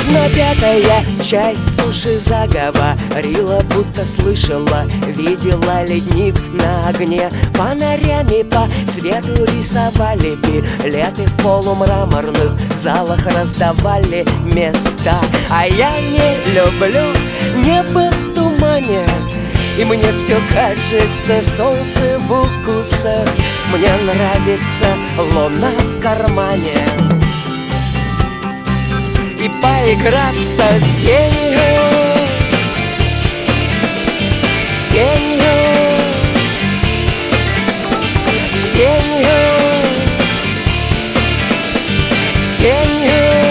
Ровно пятая часть суши заговорила, будто слышала, видела ледник на огне. Фонарями по свету рисовали билеты, в полумраморных залах раздавали места. А я не люблю небо в тумане, и мне все кажется солнце в укусах. Мне нравится луна в кармане и поиграться с тенью, с тенью, с тенью, с тенью.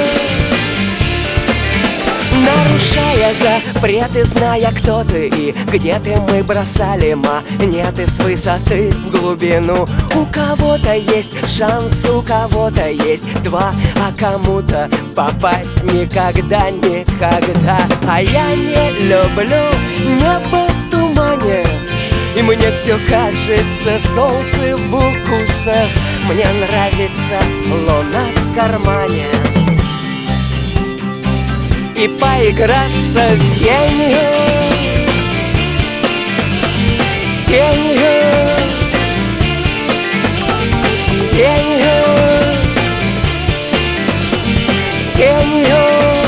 Нарушая запреты, зная, кто ты и где ты, мы бросали монеты с высоты в глубину. У кого-то есть шанс, у кого-то есть два, а кому-то попасть никогда, никогда. А я не люблю небо в тумане, и мне все кажется солнце в укусах. Мне нравится луна в кармане и поиграться с тенью, с тенью, с тенью, с тенью.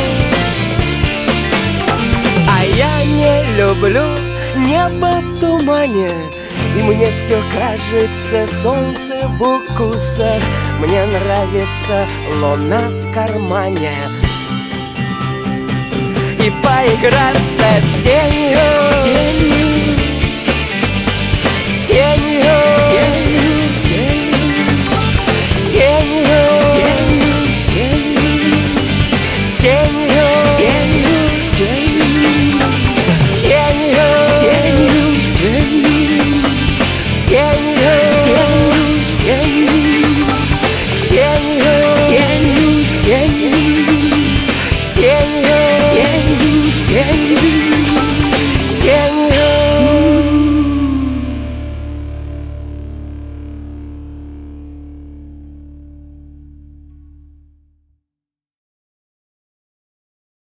А я не люблю небо в тумане, и мне все кажется солнце в укусах. Мне нравится луна в кармане и поиграться с тенью, с тенью.